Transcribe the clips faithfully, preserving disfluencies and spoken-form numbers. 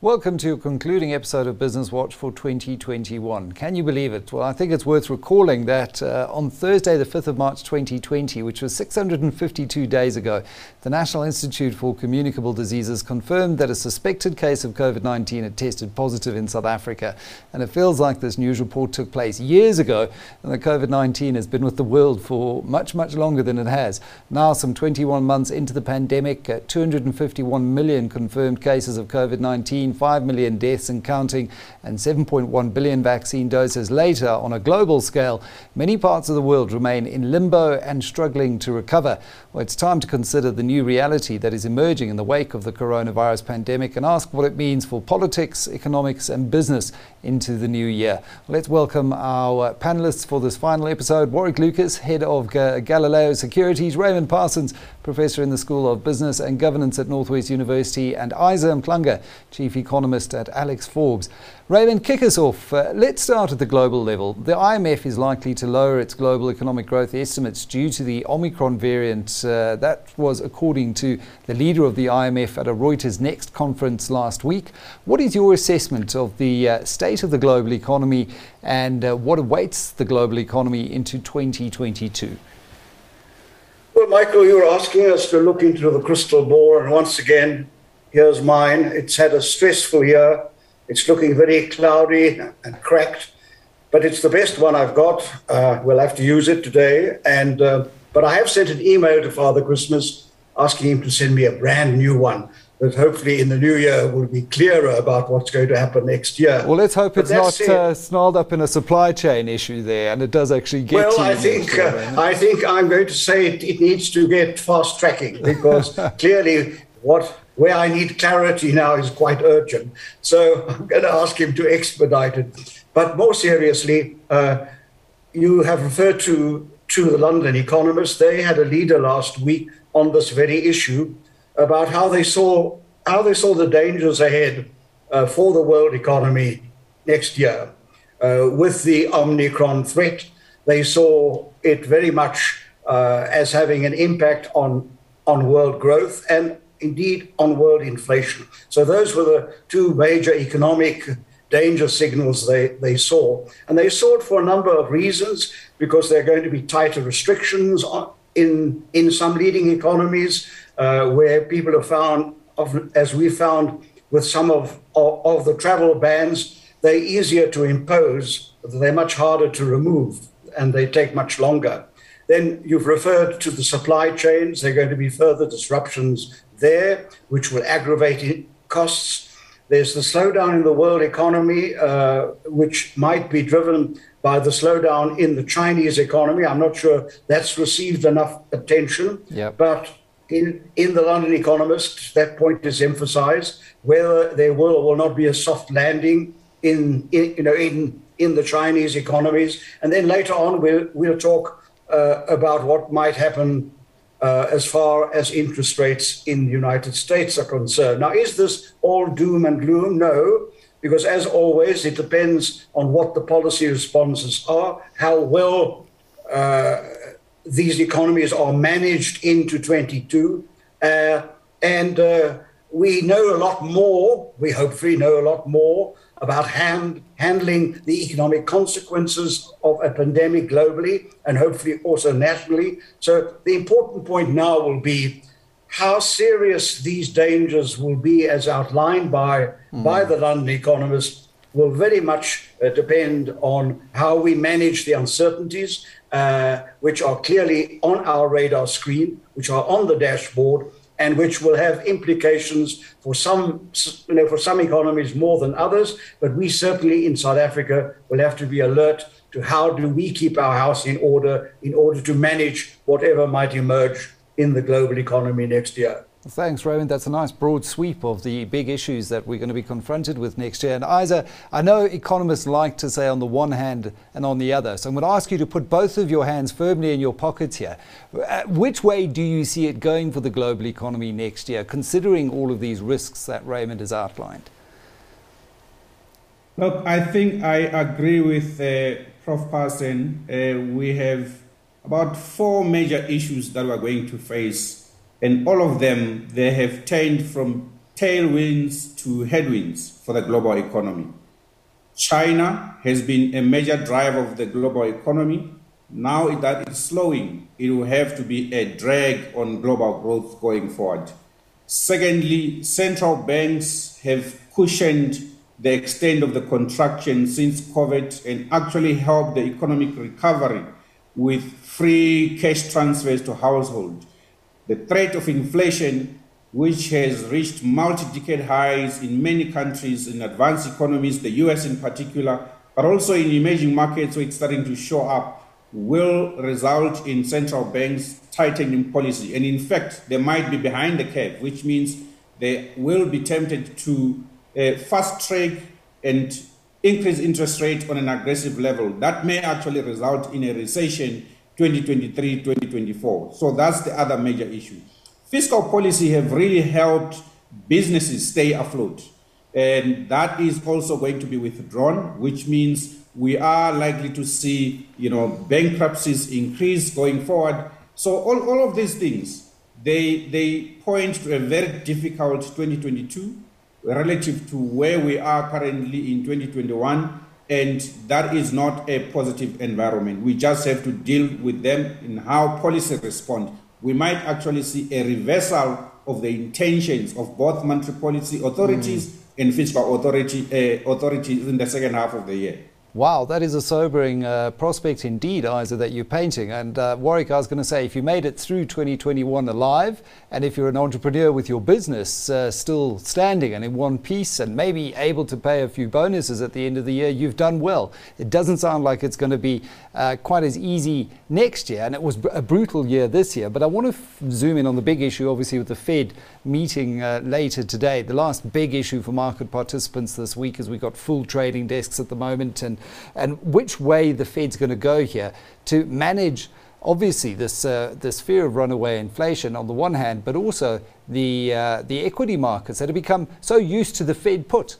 Welcome to a concluding episode of Business Watch for twenty twenty-one. Can you believe it? Well, I think it's worth recalling that uh, on Thursday, the fifth of March twenty twenty, which was six hundred fifty-two days ago, the National Institute for Communicable Diseases confirmed that a suspected case of COVID nineteen had tested positive in South Africa. And it feels like this news report took place years ago, and the COVID nineteen has been with the world for much, much longer than it has. Now, some twenty-one months into the pandemic, uh, two hundred fifty-one million confirmed cases of COVID nineteen, five million deaths and counting, and seven point one billion vaccine doses later. On a global scale, many parts of the world remain in limbo and struggling to recover. Well, it's time to consider the new reality that is emerging in the wake of the coronavirus pandemic and ask what it means for politics, economics and business into the new year. Let's welcome our panelists for this final episode. Warwick Lucas, Head of Ga- Galileo Securities, Raymond Parsons, Professor in the School of Business and Governance at Northwest University, and Isa Mhlanga, Chief Economist at Alex Forbes. Raymond, kick us off. Uh, let's start at the global level. The I M F is likely to lower its global economic growth estimates due to the Omicron variant. Uh, that was according to the leader of the I M F at a Reuters Next conference last week. What is your assessment of the uh, state of the global economy and uh, what awaits the global economy into twenty twenty-two? Well, Michael, you were asking us to look into the crystal ball, and once again, here's mine. It's had a stressful year. It's looking very cloudy and cracked, but it's the best one I've got. Uh, we'll have to use it today. And uh, but I have sent an email to Father Christmas asking him to send me a brand new one that hopefully in the new year will be clearer about what's going to happen next year. Well, let's hope it's not uh, snarled up in a supply chain issue there, and it does actually get well, to you. I think, uh, I think I'm going to say it, it needs to get fast tracking because clearly what where I need clarity now is quite urgent. So I'm going to ask him to expedite it. But more seriously, uh, you have referred to, to the London Economist. They had a leader last week on this very issue about how they saw how they saw the dangers ahead uh, for the world economy next year. Uh, with the Omicron threat, they saw it very much uh, as having an impact on, on world growth and indeed on world inflation. So those were the two major economic danger signals they, they saw. And they saw it for a number of reasons, because there are going to be tighter restrictions on, in, in some leading economies, uh, where people have found, of, as we found with some of, of, of the travel bans, they're easier to impose, they're much harder to remove, and they take much longer. Then you've referred to the supply chains. There are going to be further disruptions there, which will aggravate costs. There's the slowdown in the world economy, uh, which might be driven by the slowdown in the Chinese economy. I'm not sure that's received enough attention, yep. but in, in the London Economist, that point is emphasized, whether there will or will not be a soft landing in, in you know, in, in the Chinese economies. And then later on, we'll, we'll talk uh, about what might happen Uh, as far as interest rates in the United States are concerned. Now, is this all doom and gloom? No, because as always, it depends on what the policy responses are, how well uh, these economies are managed into twenty-two. Uh, and uh, we know a lot more, we hopefully know a lot more about hand, handling the economic consequences of a pandemic globally and hopefully also nationally. So the important point now will be how serious these dangers will be, as outlined by, mm. by the London Economist, will very much uh, depend on how we manage the uncertainties, uh, which are clearly on our radar screen, which are on the dashboard, and which will have implications for some, you know, for some economies more than others. But we certainly in South Africa will have to be alert to how do we keep our house in order in order to manage whatever might emerge in the global economy next year. Thanks, Raymond. That's a nice broad sweep of the big issues that we're going to be confronted with next year. And Isa, I know economists like to say on the one hand and on the other. So I'm going to ask you to put both of your hands firmly in your pockets here. Uh, which way do you see it going for the global economy next year, considering all of these risks that Raymond has outlined? Look, I think I agree with uh, Professor Parson. Uh, we have about four major issues that we're going to face. And all of them, they have changed from tailwinds to headwinds for the global economy. China has been a major driver of the global economy. Now that it's slowing, it will have to be a drag on global growth going forward. Secondly, central banks have cushioned the extent of the contraction since COVID and actually helped the economic recovery with free cash transfers to households. The threat of inflation, which has reached multi-decade highs in many countries, in advanced economies, the U S in particular, but also in emerging markets where it's starting to show up, will result in central banks tightening policy. And in fact, they might be behind the curve, which means they will be tempted to uh, fast track and increase interest rate on an aggressive level. That may actually result in a recession twenty twenty-three, twenty twenty-four. So that's the other major issue. Fiscal policy have really helped businesses stay afloat. And that is also going to be withdrawn, which means we are likely to see, you know, bankruptcies increase going forward. So all, all of these things, they, they point to a very difficult twenty twenty-two relative to where we are currently in twenty twenty-one. And that is not a positive environment. We just have to deal with them in how policy respond. We might actually see a reversal of the intentions of both monetary policy authorities mm. and fiscal authority, uh, authorities in the second half of the year. Wow, that is a sobering uh, prospect indeed, Isa, that you're painting. And uh, Warwick, I was going to say, if you made it through twenty twenty-one alive, and if you're an entrepreneur with your business uh, still standing and in one piece and maybe able to pay a few bonuses at the end of the year, you've done well. It doesn't sound like it's going to be uh, quite as easy next year, and it was a brutal year this year. But I want to f- zoom in on the big issue, obviously, with the Fed meeting uh, later today. The last big issue for market participants this week is we've got full trading desks at the moment, and and which way the Fed's going to go here to manage, obviously, this uh, this fear of runaway inflation on the one hand, but also the uh, the equity markets that have become so used to the Fed put.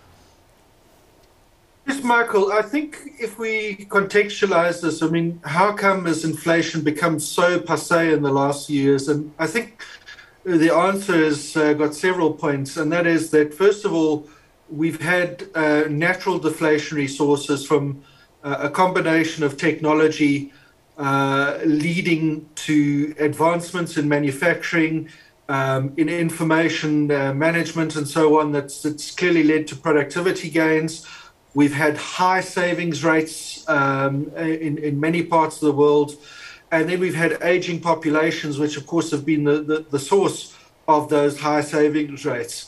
Yes, Michael, I think if we contextualize this, I mean, how come has inflation become so passé in the last years? And I think the answer has uh, got several points, and that is that, first of all, we've had uh, natural deflationary sources from uh, a combination of technology uh, leading to advancements in manufacturing, um, in information uh, management and so on, that's, that's clearly led to productivity gains. We've had high savings rates um, in, in many parts of the world. And then we've had aging populations, which of course have been the, the, the source of those high savings rates.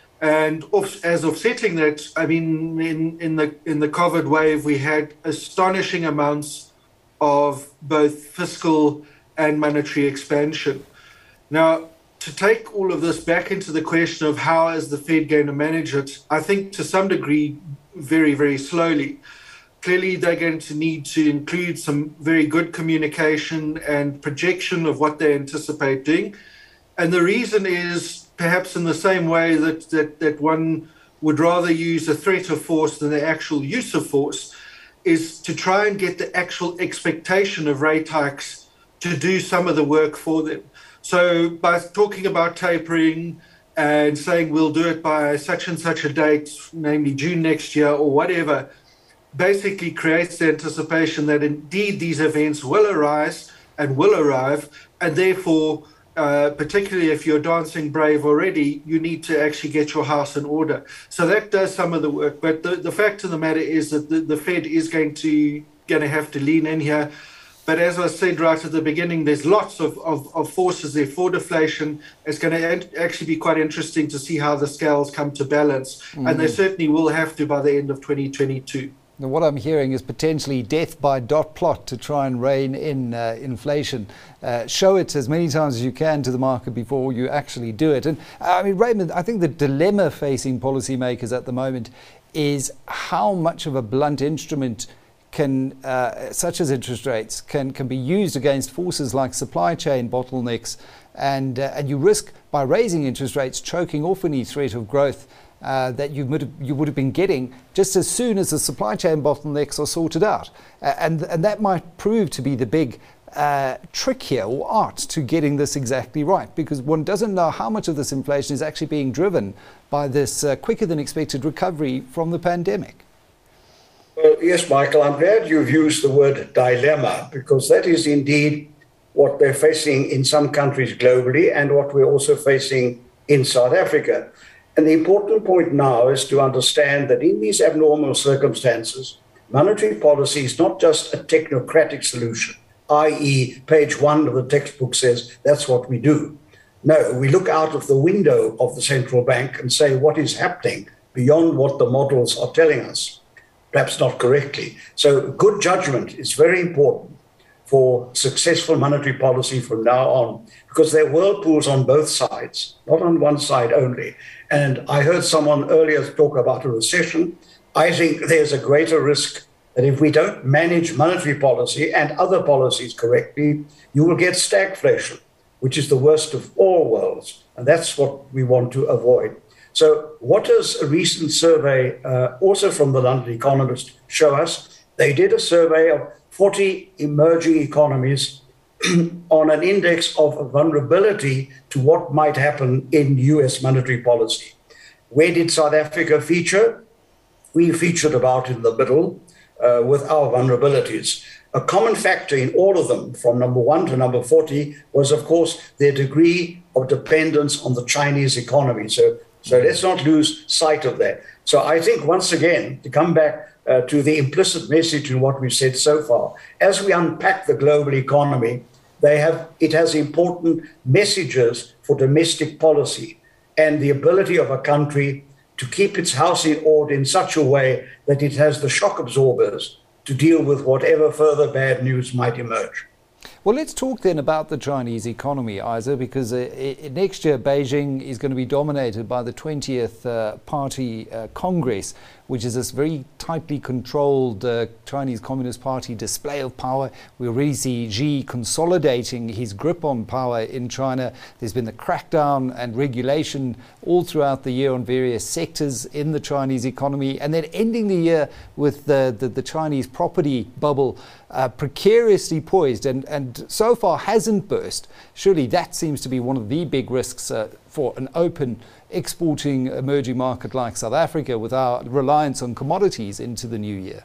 And off, as offsetting that, I mean, in, in the in the COVID wave, we had astonishing amounts of both fiscal and monetary expansion. Now, to take all of this back into the question of how is the Fed going to manage it, I think to some degree, very, very slowly. Clearly, they're going to need to include some very good communication and projection of what they anticipate doing. And the reason is perhaps in the same way that, that, that one would rather use a threat of force than the actual use of force, is to try and get the actual expectation of rate hikes to do some of the work for them. So by talking about tapering and saying we'll do it by such and such a date, namely June next year or whatever, basically creates the anticipation that indeed these events will arise and will arrive, and therefore, uh, particularly if you're dancing brave already, you need to actually get your house in order. So that does some of the work. But the, the fact of the matter is that the, the Fed is going to going to have to lean in here. But as I said right at the beginning, there's lots of, of, of forces there for deflation. It's going to actually be quite interesting to see how the scales come to balance. Mm-hmm. And they certainly will have to by the end of twenty twenty-two. Now, what I'm hearing is potentially death by dot plot to try and rein in uh, inflation. Uh, show it as many times as you can to the market before you actually do it. And I mean, Raymond, I think the dilemma facing policymakers at the moment is how much of a blunt instrument can, uh, such as interest rates, can, can be used against forces like supply chain bottlenecks. And, uh, and you risk, by raising interest rates, choking off any threat of growth Uh, that you would, have, you would have been getting just as soon as the supply chain bottlenecks are sorted out. Uh, and, and that might prove to be the big uh, trick here or art to getting this exactly right? Because one doesn't know how much of this inflation is actually being driven by this uh, quicker than expected recovery from the pandemic. Well, yes, Michael, I'm glad you've used the word dilemma, because that is indeed what they're facing in some countries globally and what we're also facing in South Africa. And the important point now is to understand that in these abnormal circumstances, monetary policy is not just a technocratic solution, that is page one of the textbook says that's what we do. No, we look out of the window of the central bank and say what is happening beyond what the models are telling us, perhaps not correctly. So good judgment is very important for successful monetary policy from now on, because there are whirlpools on both sides, not on one side only. And I heard someone earlier talk about a recession. I think there's a greater risk that if we don't manage monetary policy and other policies correctly, you will get stagflation, which is the worst of all worlds. And that's what we want to avoid. So what does a recent survey, uh, also from the London Economist, show us? They did a survey of forty emerging economies on an index of vulnerability to what might happen in U S monetary policy. Where did South Africa feature? We featured about in the middle uh, with our vulnerabilities. A common factor in all of them, from number one to number forty, was, of course, their degree of dependence on the Chinese economy. So, so let's not lose sight of that. So I think, once again, to come back uh, to the implicit message in what we've said so far, as we unpack the global economy, they have it has important messages for domestic policy and the ability of a country to keep its house in order in such a way that it has the shock absorbers to deal with whatever further bad news might emerge. Well, let's talk then about the Chinese economy, Isa, because uh, next year Beijing is going to be dominated by the twentieth uh, Party uh, Congress, which is this very tightly controlled uh, Chinese Communist Party display of power. We already see Xi consolidating his grip on power in China. There's been the crackdown and regulation all throughout the year on various sectors in the Chinese economy, and then ending the year with the, the, the Chinese property bubble uh, precariously poised and, and so far hasn't burst. Surely that seems to be one of the big risks uh, for an open exporting emerging market like South Africa with our reliance on commodities into the new year.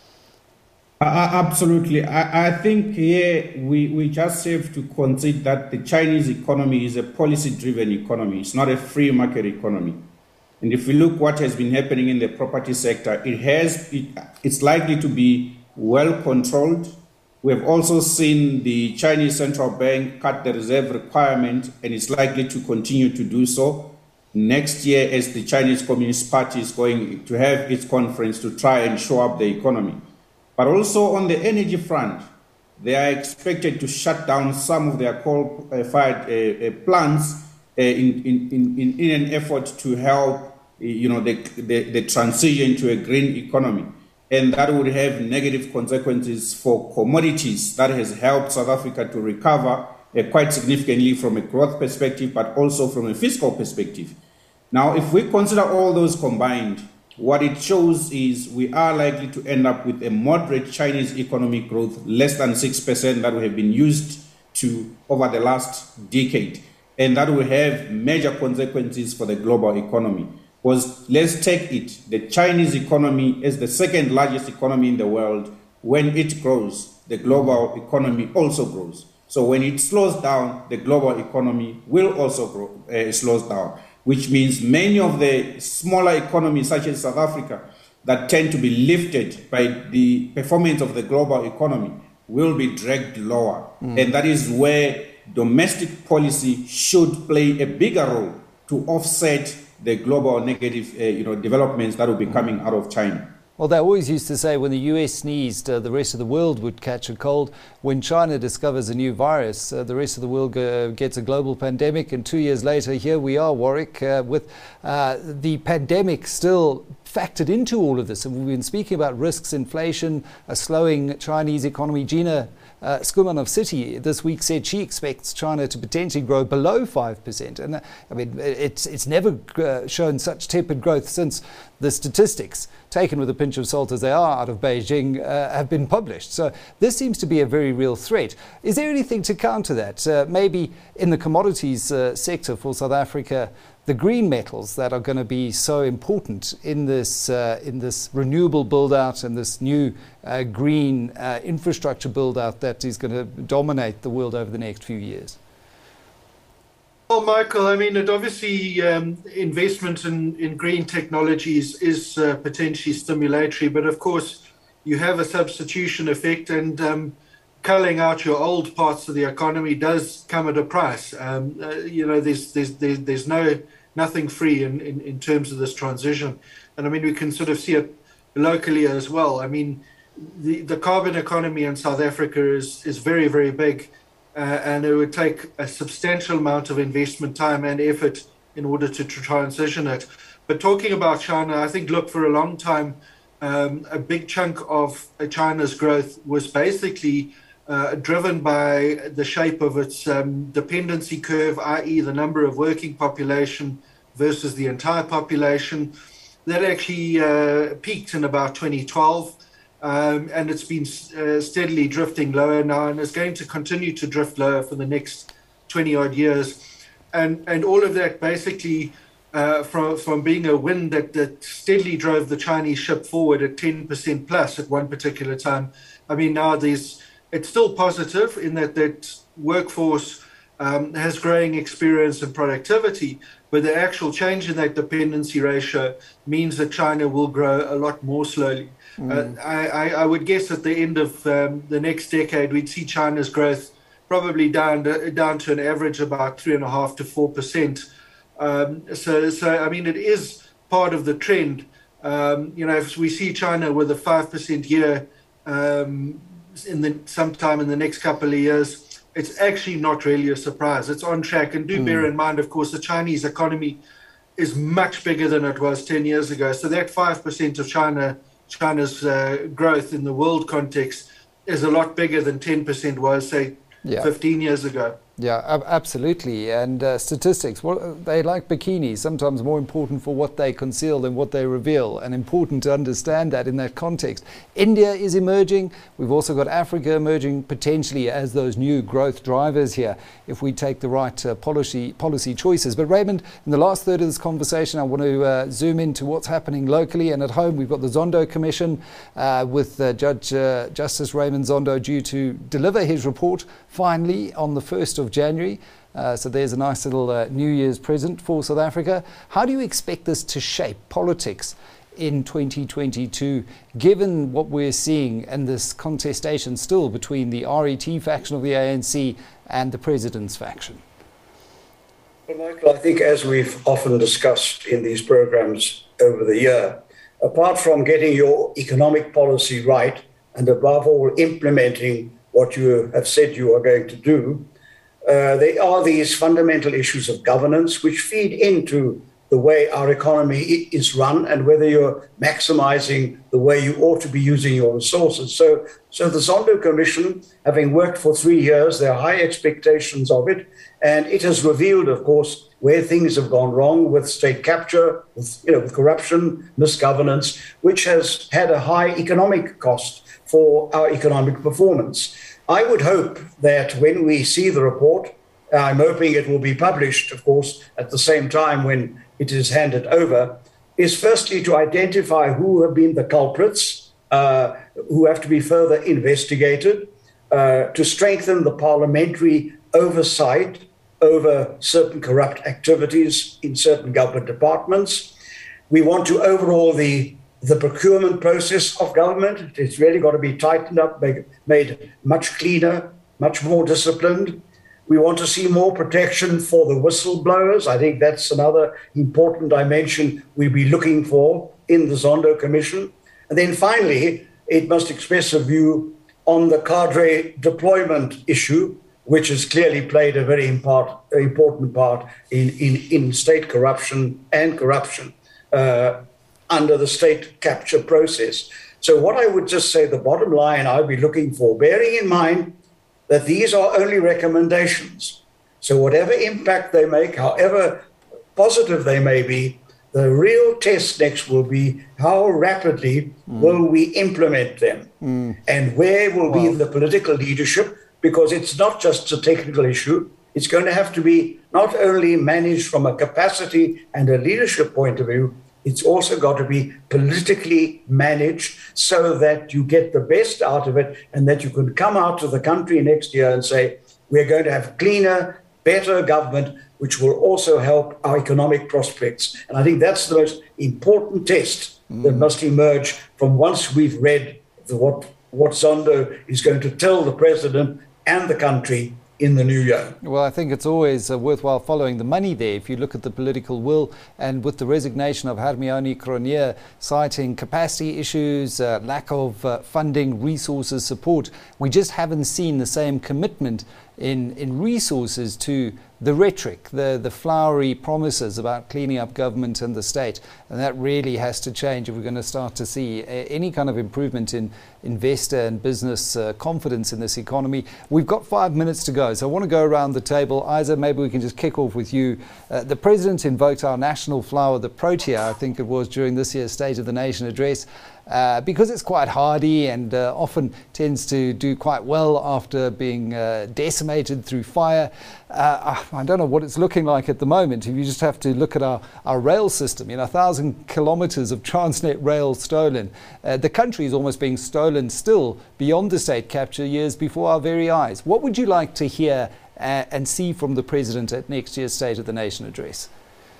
Uh, absolutely. I, I think here we, we just have to concede that the Chinese economy is a policy-driven economy. It's not a free market economy. And if we look what has been happening in the property sector, it has it, it's likely to be well controlled. We have also seen the Chinese central bank cut the reserve requirement, and it's likely to continue to do so next year as the Chinese Communist Party is going to have its conference to try and show up the economy. But also on the energy front, they are expected to shut down some of their coal-fired uh, uh, plants uh, in, in, in, in an effort to help uh, you know, the, the, the transition to a green economy. And that would have negative consequences for commodities that has helped South Africa to recover uh, quite significantly from a growth perspective, but also from a fiscal perspective. Now, if we consider all those combined, what it shows is we are likely to end up with a moderate Chinese economic growth, less than six percent that we have been used to over the last decade. And that will have major consequences for the global economy. Because let's take it, the Chinese economy is the second largest economy in the world. When it grows, the global economy also grows. So when it slows down, the global economy will also grow, uh, slows down, which means many of the smaller economies, such as South Africa, that tend to be lifted by the performance of the global economy, will be dragged lower. Mm. And that is where domestic policy should play a bigger role to offset the global negative uh, you know, developments that will be coming out of China. Well, they always used to say when the U S sneezed, uh, the rest of the world would catch a cold. When China discovers a new virus, uh, the rest of the world uh, gets a global pandemic. And two years later, here we are, Warwick, uh, with uh, the pandemic still factored into all of this. And we've been speaking about risks, inflation, a slowing Chinese economy. Gina uh, Schoeman of Citi this week said she expects China to potentially grow below five percent. And uh, I mean, it's, it's never uh, shown such tepid growth since the statistics taken with a pinch of salt as they are out of Beijing, uh, have been published. So this seems to be a very real threat. Is there anything to counter that? Uh, maybe in the commodities uh, sector for South Africa, the green metals that are going to be so important in this uh, in this renewable build-out and this new uh, green uh, infrastructure build-out that is going to dominate the world over the next few years? Well, Michael, I mean, it obviously um, investment in, in green technologies is uh, potentially stimulatory, but of course you have a substitution effect, and um, culling out your old parts of the economy does come at a price. Um, uh, you know, there's there's there's, there's no nothing free in, in, in terms of this transition, and I mean we can sort of see it locally as well. I mean, the the carbon economy in South Africa is is very very big. Uh, and it would take a substantial amount of investment, time and effort in order to tr- transition it. But talking about China, I think, look, for a long time, um, a big chunk of uh, China's growth was basically uh, driven by the shape of its um, dependency curve, that is the number of working population versus the entire population. That actually uh, peaked in about twenty twelve. Um, and it's been uh, steadily drifting lower now, and is going to continue to drift lower for the next twenty odd years. And and all of that basically uh, from from being a wind that, that steadily drove the Chinese ship forward at ten percent plus at one particular time. I mean, now there's it's still positive in that that workforce um, has growing experience and productivity, but the actual change in that dependency ratio means that China will grow a lot more slowly. Mm. Uh, I, I would guess at the end of um, the next decade, we'd see China's growth probably down to, down to an average about three and a half to four percent. Um, so, so I mean, it is part of the trend. Um, you know, if we see China with a five percent year um, in the sometime in the next couple of years, it's actually not really a surprise. It's on track. And do mm. bear in mind, of course, the Chinese economy is much bigger than it was ten years ago. So that five percent of China. China's uh, growth in the world context is a lot bigger than ten percent was, say, yeah. fifteen years ago. Yeah, ab- absolutely. And uh, statistics, well, they like bikinis, sometimes more important for what they conceal than what they reveal, and important to understand that in that context. India is emerging. We've also got Africa emerging potentially as those new growth drivers here if we take the right uh, policy policy choices. But Raymond, in the last third of this conversation, I want to uh, zoom into what's happening locally and at home. We've got the Zondo Commission uh, with uh, Judge uh, Justice Raymond Zondo due to deliver his report finally on the first of January. Uh, so there's a nice little uh, New Year's present for South Africa. How do you expect this to shape politics in twenty twenty-two, given what we're seeing and this contestation still between the R E T faction of the A N C and the president's faction? Well, Michael, I think as we've often discussed in these programs over the year, apart from getting your economic policy right and above all implementing what you have said you are going to do, Uh, there are these fundamental issues of governance which feed into the way our economy is run and whether you're maximizing the way you ought to be using your resources. So, so the Zondo Commission, having worked for three years, there are high expectations of it, and it has revealed, of course, where things have gone wrong with state capture, with, you know, with corruption, misgovernance, which has had a high economic cost for our economic performance. I would hope that when we see the report, I'm hoping it will be published, of course, at the same time when it is handed over, is firstly to identify who have been the culprits, uh, who have to be further investigated, uh, to strengthen the parliamentary oversight over certain corrupt activities in certain government departments. We want to overhaul the The procurement process of government. It's really got to be tightened up, made, made much cleaner, much more disciplined. We want to see more protection for the whistleblowers. I think that's another important dimension we'll be looking for in the Zondo Commission. And then finally, it must express a view on the cadre deployment issue, which has clearly played a very impart, important part in, in, in state corruption and corruption. Uh, under the state capture process. So what I would just say, the bottom line I'll be looking for, bearing in mind that these are only recommendations. So whatever impact they make, however positive they may be, The real test next will be how rapidly mm. will we implement them mm. and where will well. be the political leadership, because it's not just a technical issue. It's going to have to be not only managed from a capacity and a leadership point of view, it's also got to be politically managed so that you get the best out of it and that you can come out to the country next year and say, we're going to have cleaner, better government, which will also help our economic prospects. And I think that's the most important test mm. that must emerge from once we've read the, what, what Zondo is going to tell the president and the country in the new year. Well, I think it's always uh, worthwhile following the money there. If you look at the political will, and with the resignation of Hermione Cronje citing capacity issues, uh, lack of uh, funding, resources, support, we just haven't seen the same commitment in, in resources to the rhetoric, the, the flowery promises about cleaning up government and the state. And that really has to change if we're going to start to see a, any kind of improvement in investor and business uh, confidence in this economy. We've got five minutes to go, so I want to go around the table. Isa, maybe we can just kick off with you. Uh, the President invoked our national flower, the protea, I think it was, during this year's State of the Nation address. Uh, because it's quite hardy and uh, often tends to do quite well after being uh, decimated through fire. Uh, I don't know what it's looking like at the moment. If you just have to look at our, our rail system, you know, a thousand kilometres of Transnet rail stolen. Uh, the country is almost being stolen still beyond the state capture years before our very eyes. What would you like to hear uh, and see from the President at next year's State of the Nation address?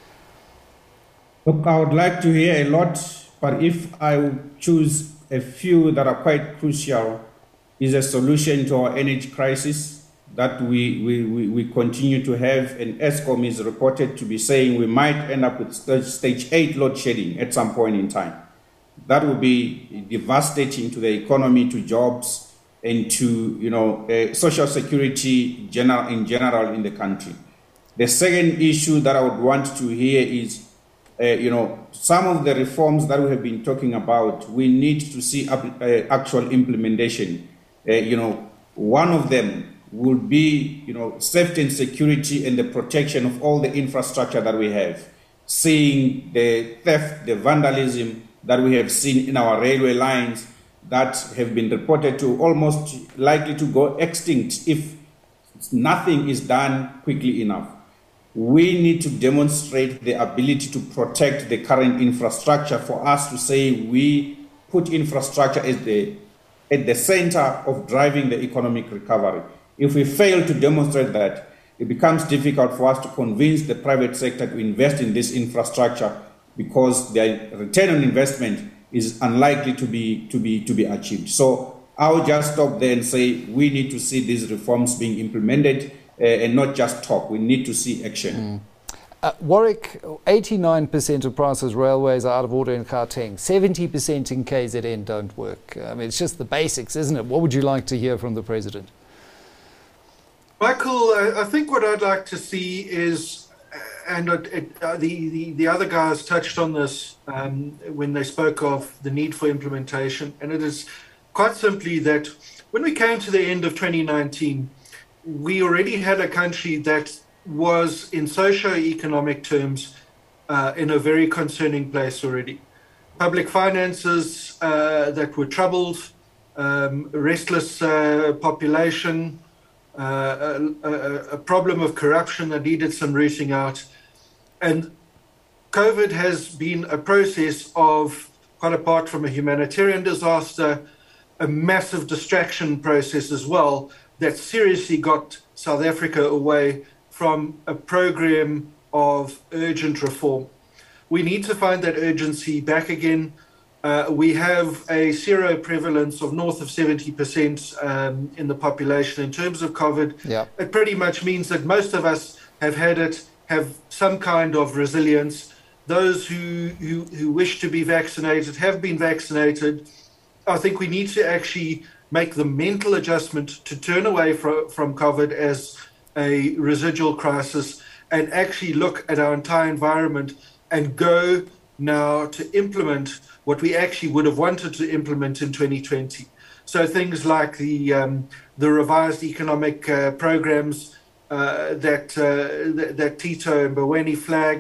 Look, I would like to hear a lot. But if I choose a few that are quite crucial, is a solution to our energy crisis that we, we, we, we continue to have, and Eskom is reported to be saying we might end up with stage, stage eight load shedding at some point in time. That would be devastating to the economy, to jobs, and to you know uh, social security general, in general in the country. The second issue that I would want to hear is Uh, you know, some of the reforms that we have been talking about, we need to see uh, actual implementation. Uh, you know, one of them would be, you know, safety and security and the protection of all the infrastructure that we have. Seeing the theft, the vandalism that we have seen in our railway lines that have been reported to almost likely to go extinct if nothing is done quickly enough. We need to demonstrate the ability to protect the current infrastructure for us to say we put infrastructure at the, at the center of driving the economic recovery. If we fail to demonstrate that, it becomes difficult for us to convince the private sector to invest in this infrastructure because the return on investment is unlikely to be, to be, to be achieved. So I'll just stop there and say we need to see these reforms being implemented. Uh, and not just talk. We need to see action. Mm. Uh, Warwick, eighty-nine percent of Pras's railways are out of order in Gauteng. seventy percent in K Z N don't work. I mean, it's just the basics, isn't it? What would you like to hear from the President? Michael, uh, I think what I'd like to see is, and uh, it, uh, the, the, the other guys touched on this um, when they spoke of the need for implementation, and it is quite simply that when we came to the end of twenty nineteen, we already had a country that was, in socio-economic terms, uh, in a very concerning place already. Public finances uh, that were troubled, um, restless uh, population, uh, a, a, a problem of corruption that needed some rooting out. And COVID has been a process of, quite apart from a humanitarian disaster, a massive distraction process as well, that seriously got South Africa away from a program of urgent reform. We need to find that urgency back again. Uh, we have a zero prevalence of north of seventy percent um, in the population in terms of COVID. Yeah. It pretty much means that most of us have had it, have some kind of resilience. Those who, who, who wish to be vaccinated have been vaccinated. I think we need to actually make the mental adjustment to turn away from, from COVID as a residual crisis and actually look at our entire environment and go now to implement what we actually would have wanted to implement in twenty twenty. So things like the um, the revised economic uh, programs uh, that, uh, that that Tito and Mboweni flagged,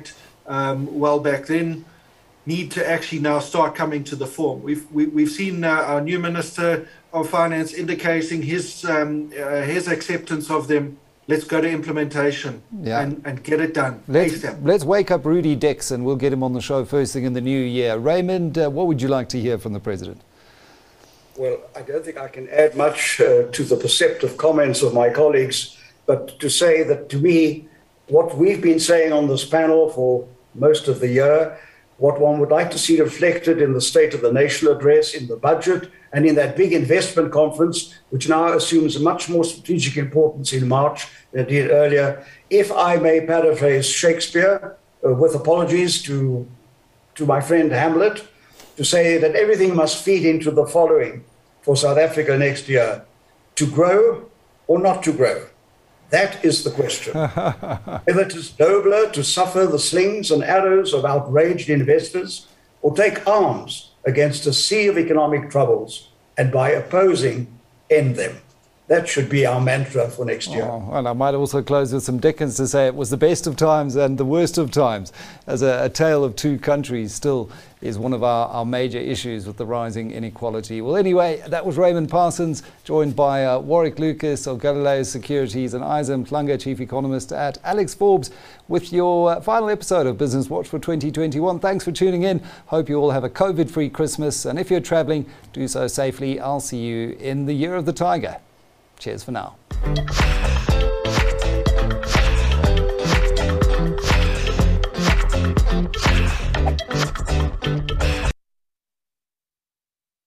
um, well back then need to actually now start coming to the fore. We've we, we've seen uh, our new Minister of Finance indicating his um, uh, his acceptance of them. Let's go to implementation yeah. and, and get it done. Let's, let's wake up Rudy Dixon. We'll get him on the show first thing in the new year. Raymond, uh, what would you like to hear from the President? Well, I don't think I can add much uh, to the perceptive comments of my colleagues, but to say that to me, what we've been saying on this panel for most of the year, what one would like to see reflected in the State of the Nation address, in the budget, and in that big investment conference, which now assumes much more strategic importance in March than it did earlier. If I may paraphrase Shakespeare, uh, with apologies to, to my friend Hamlet, to say that everything must feed into the following for South Africa next year: to grow or not to grow. That is the question. Whether it is nobler to suffer the slings and arrows of outraged investors or take arms against a sea of economic troubles and by opposing, end them. That should be our mantra for next year. Oh, and I might also close with some Dickens to say it was the best of times and the worst of times, as a, a tale of two countries still is one of our, our major issues with the rising inequality. Well, anyway, that was Raymond Parsons, joined by uh, Warwick Lucas of Galileo Securities and Isa Mhlanga, Chief Economist at Alex Forbes, with your uh, final episode of Business Watch for twenty twenty-one. Thanks for tuning in. Hope you all have a COVID-free Christmas. And if you're traveling, do so safely. I'll see you in the Year of the Tiger. Cheers for now.